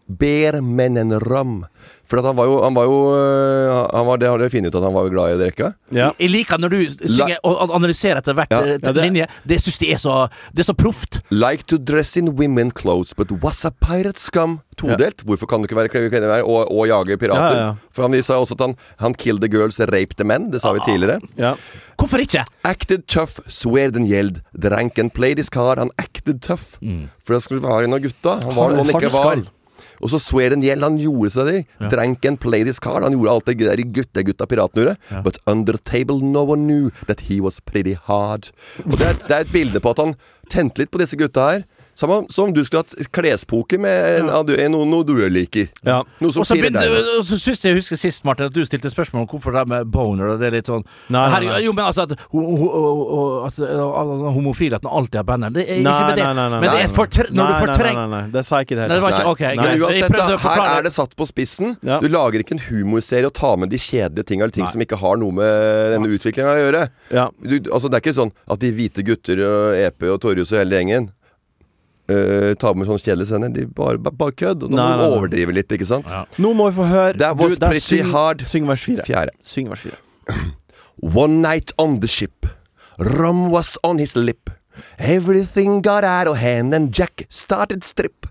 ber menn en ram. For at han var det har dere funnet ut at han var jo glad i å drikke. Ja. Jeg liker når du synger og analyserer etter hvert linje. Det synes jeg det er så proft. Like to dress in women clothes, but was a pirate scum. Todelt. Hvorfor kan du ikke være og jage pirater? Ja. For han sa også at han killed the girls, raped the men. Det sa vi tidligere. Ja. Hvorfor ikke? Acted tough, swear den gjeld. Drank and played his card. Han acted tough. For det skulle være en av gutta. Han var noen ikke var. Og så swear en gjeld, han gjorde seg det. Drank and played his card. Han gjorde alt det der i gutta piratene gjorde. But under the table no one knew that he was pretty hard. Og det er et bilde på at han tente litt på disse gutta her. Som om du skulle hatt klespoke med noe du liker. Ja. Noe som så synes jeg husker sist, Martin, at du stilte spørsmål om hvorfor det med boner, og det er litt sånn jo, men altså at homofile at han alltid har banner. Det er ikke med det. Men det er når du fortrenger. Nei, det sa ikke det. Det var ikke, ok, men uansett, her det satt på spissen. Ja. Du lager ikke en humorserie og tar med de kjedelige ting, eller ting som ikke har noe med denne utviklingen å gjøre. Ja. Altså, det er ikke sånn at de hvite gutter og EP og Torjus og hele gjengen ta med sånn kjedelige scener. De bare kødd. Og nå overdriver litt, ikke sant? Ja. Nå må vi få høre. That was pretty hard. Syng vers 4. Syng vers 4. One night on the ship. Rum was on his lip. Everything got out of hand and Jack started strip.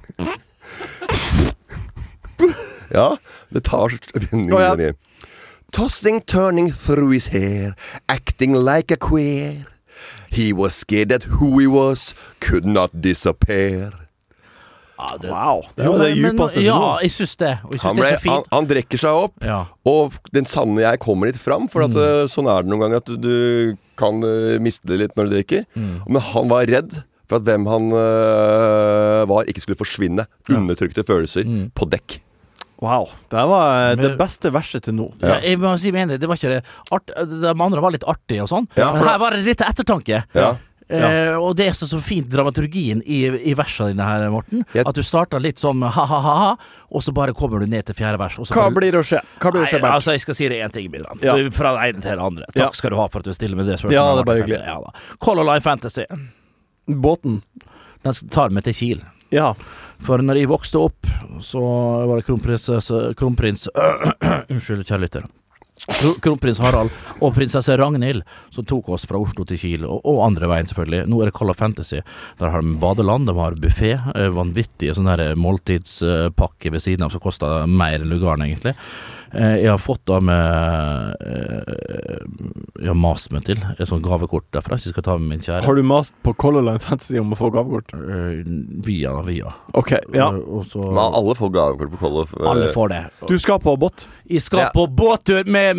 Ja, det tar vendingen. Tossing, turning through his hair. Acting like a queer. He was scared that who he was could not disappear. Wow, det var det djupeste. Ja, jeg synes det. Og jeg synes det er så fint. Han drekker seg opp, og den sanne jeg kommer litt fram, for at sånn er det noen ganger at du kan miste det litt når du drikker. Men han var redd for at hvem han var ikke skulle forsvinne. Undertrykte følelser på dekk. Wow, det var det beste verset til nå. Ja, jeg må si meg enig, det var ikke det de andre var litt artige og sånn, men her var det litt ettertanke. Og det er så fint dramaturgien i versene dine her, Morten, at du starter litt sånn ha-ha-ha, og så bare kommer du ned til fjerde vers. Hva blir det å skje? Altså, jeg skal si det en ting, Bidran. Fra det ene til det andre. Takk skal du ha for at du stiller med det spørsmålet. Ja, det er bare hyggelig. Color Line Fantasy. Båten. Den tar meg til Kiel. Ja. For når jeg vokste opp, så var det kronprins unnskyld, kjære lytter. Kronprins Harald og prinsesse Ragnhild som tok oss fra Oslo til Kiel, og andre veien selvfølgelig. Nå er det Color Fantasy. Der har de badeland, de har buffet, vanvittige sånne der måltidspakke ved siden av som koster mer enn lugaren egentlig. Jeg har fått da med jeg har mast meg til et sånt gavekort derfra, så jeg skal ta med min kjære. Har du mast på Color Line Fantasy om å få gavekort? Via. Ok, ja. Men alle får gavekort på Color. Alle får det. Du skal på båt? Jeg skal på båttur med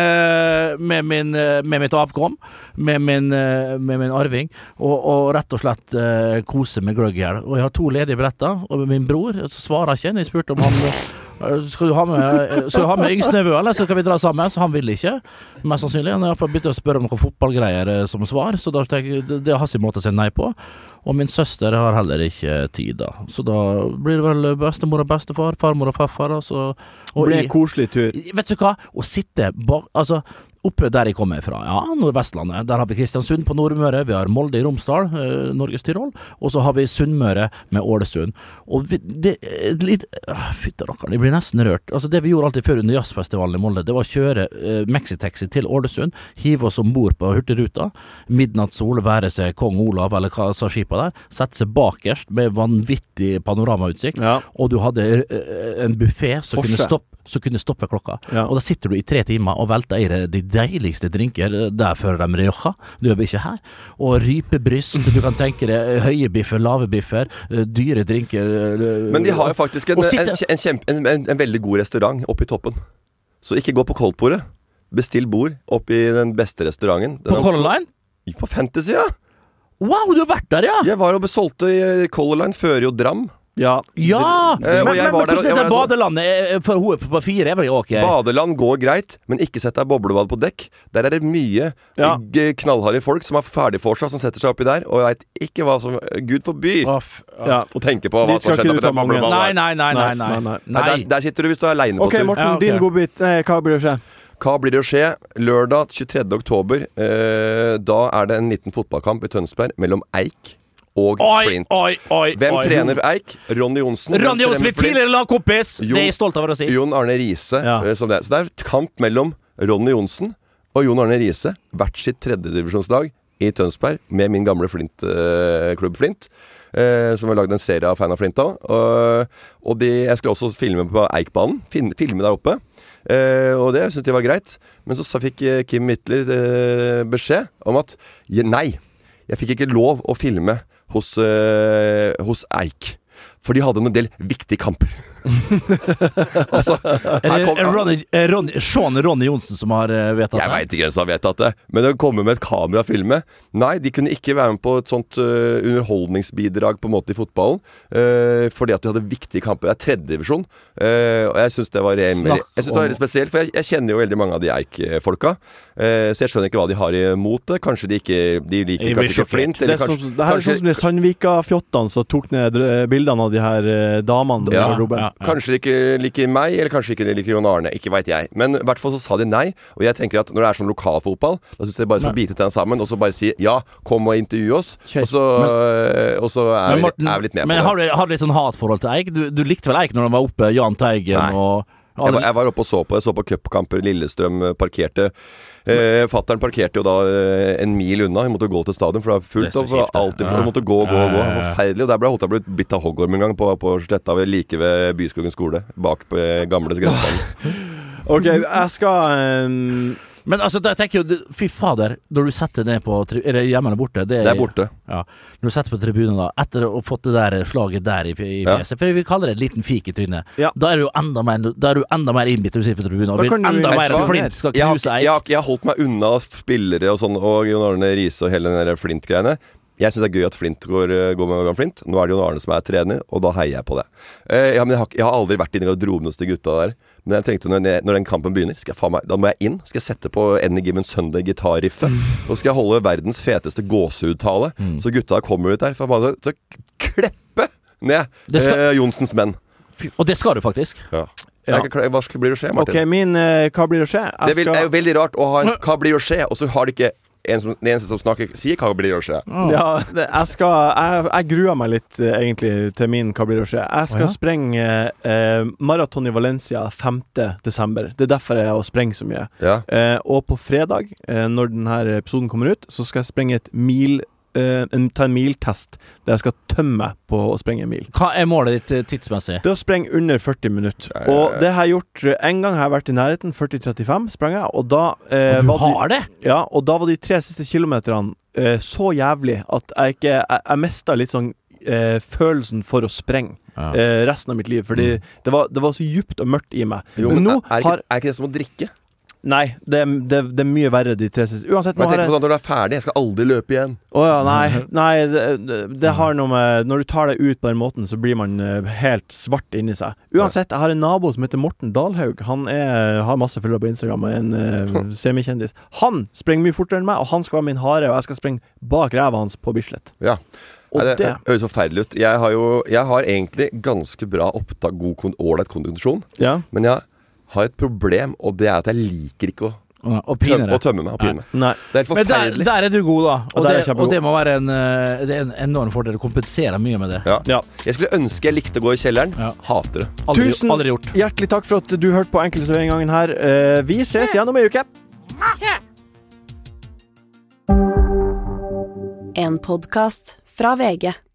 mitt avkom, med min arving, og rett og slett kose med gløggjel. Og jeg har 2 ledige billetter, og min bror svarer ikke når jeg spurte om han skal du ha med yngst nevø, eller så skal vi dra sammen? Så han vil ikke, mest sannsynlig. Han har i hvert fall begynt å spørre om noen fotballgreier som svar, så da tenker jeg, det har sin måte å si nei på. Og min søster har heller ikke tid da. Så da blir det vel bestemor og bestefar, farmor og farfar. Det blir en koselig tur. Vet du hva? Å sitte bak, altså oppe der jeg kommer fra, Nordvestlandet. Der har vi Kristiansund på Nordmøre, vi har Molde i Romsdal, Norges Tyrol, og så har vi Sunnmøre med Ålesund. Og det er litt fytterakkeren, jeg blir nesten rørt. Altså det vi gjorde alltid før under jazzfestivalen i Molde, det var å kjøre Mexitaxi til Ålesund, hive oss ombord på Hurtigruta, midnattssol, være seg Kong Olav eller hva sa skipa der, sette seg bakerst med vanvittig panoramautsikt, og du hadde en buffet som kunne stoppe klokka. Og da sitter du i 3 timer og velter i de deiligste drinker. Der fører de Rioja. Det gjør vi ikke her. Og rypebryst, du kan tenke deg høye biffer, lave biffer, dyre drinker. Men de har jo faktisk en veldig god restaurant oppe i toppen. Så ikke gå på koldtbordet. Bestill bord oppe i den beste restauranten. På Color Line? På Fantasy, ja. Wow, du har vært der, ja. Jeg var og besolgte i Color Line før jo Dram. Ja! Men hvordan er det badelandet på 4? Okay. Badeland går greit, men ikke sett deg boblebad på dekk. Der er det mye knallharde folk som har ferdig for seg, som setter seg oppi der, og vet ikke hva som Gud forby å tenke på hva som skjedde på det boblebadet. Nei. Der sitter du hvis du er alene på tur. Ok, Morten, din godbit. Hva blir det å skje? Hva blir det å skje? Lørdag 23. oktober, da er det en liten fotballkamp i Tønsberg mellom Eik og Flint. Hvem trener Eik? Ronny Johnsen. Ronny Johnsen, min tidligere lagkompis! Det er jeg stolt av å si. Jon Arne Riise. Så det er et kamp mellom Ronny Johnsen og Jon Arne Riise. Hvert sitt 3. divisjonslag i Tønsberg med min gamle klubb Flint. Som har laget en serie av fan av Flint da. Og jeg skulle også filme på Eikbanen. Filme der oppe. Og det syntes jeg var greit. Men så fikk Kim Midtly beskjed om at nei, jeg fikk ikke lov å filme hos Eik. For de hadde en del viktige kamper. Altså, Ronny Johnsen som har vedtatt det? Jeg vet ikke hvem som har vedtatt det. Men å komme med et kamera og filme, nei, de kunne ikke være med på et sånt underholdningsbidrag på en måte i fotballen, fordi at de hadde viktige kamper. Det er 3. divisjon, og jeg synes det var veldig spesielt, for jeg kjenner jo veldig mange av de Eik-folka, så jeg skjønner ikke hva de har imot det. Kanskje de liker kanskje ikke Flint. Det er sånn som de Sandvika-fjottene som tok ned bildene av de her damene. Kanskje de ikke liker meg, eller kanskje ikke de liker Jon Arne. Ikke vet jeg. Men i hvert fall så sa de nei. Og jeg tenker at når det er sånn lokalfotball, da synes jeg bare skal bite den sammen, og så bare si ja, kom og intervjue oss. Og så er vi litt med på det. Men har du litt sånn hatforhold til Eik? Du likte vel Eik når han var oppe, Jahn Teigen og... Jeg var oppe og så på cupkamper. Lillestrøm parkerte. Fatteren parkerte jo da en mil unna. Jeg måtte gå til stadion, for det var fullt av alltid. Jeg måtte gå. Forferdelig. Og der ble jeg blitt bitt av hoggorm en gang på sletta like ved Byskogen skole, bak på gamle grensbanen. Ok, jeg skal... Men altså, jeg tenker jo, fy fader, når du setter ned på er det hjemme eller borte? Det er borte. Ja, når du setter på tribunen da, etter å ha fått det der slaget der i fjeset, for vi kaller det et liten fik i trynet, da er du enda mer innbitt når du sitter på tribunen, og blir enda mer at Flint skal knuse Eik. Jeg har holdt meg unna spillere og sånn, og Jon Arne Riise og hele den der Flint-greiene. Jeg synes det er gøy at Flint går med Flint. Nå er det Jon Arne som er trener, og da heier jeg på det. Men jeg har aldri vært inne i garderoben hos de gutta der. Men jeg tenkte når den kampen begynner, da må jeg inn. Skal jeg sette på Any Given Sunday gitarriffet. Og skal jeg holde verdens feteste gåsehudtale. Så gutta kommer ut der for bare så kleppe ned Johnsens menn. Og det skal du faktisk. Ja. Hva blir det å skje, Martin? Ok, hva blir det å skje? Det er jo veldig rart å ha en hva blir det å skje, og så har det ikke den eneste som snakker, sier hva blir det å skje. Ja, jeg gruer meg litt egentlig til min hva blir det å skje. Jeg skal sprenge maraton i Valencia 5. desember. Det er derfor jeg sprenger så mye. Og på fredag, når denne episoden kommer ut, så skal jeg sprenge ta en miltest der jeg skal tømme på å sprenge en mil. Hva er målet ditt tidsmessig? Det er å sprenge under 40 minutter. Og det har jeg gjort en gang. Har jeg vært i nærheten 40-35 sprang jeg, og da har det? Ja, og da var de 3 siste kilometerne så jævlig at jeg mistet litt sånn følelsen for å sprenge resten av mitt liv, fordi det var så djupt og mørkt i meg. Jo, men nå er ikke det som å drikke? Nei, det er mye verre de 3 siste. Uansett, men jeg tenker på sånn, når du er ferdig, jeg skal aldri løpe igjen. Nei, det har noe med, når du tar deg ut på den måten, så blir man helt svart inni seg. Uansett, jeg har en nabo som heter Morten Dahlhaug. Han har masse følgere på Instagram, en semikjendis. Han sprenger mye fortere enn meg, og han skal være min hare, og jeg skal sprenge bak ræva hans på Bislett. Ja. Det høres forferdelig ut. Jeg har egentlig ganske bra opptak, ålreit kondisjon, men jeg har et problem, og det er at jeg liker ikke å tømme meg og pine meg. Det er helt forferdelig. Men der er du god da, og det må være en enorm fordel å kompensere mye med det. Ja. Jeg skulle ønske jeg likte å gå i kjelleren. Hater det. Tusen hjertelig takk for at du hørte på Enkel servering gangen her. Vi ses igjen om en uke. En podcast fra VG.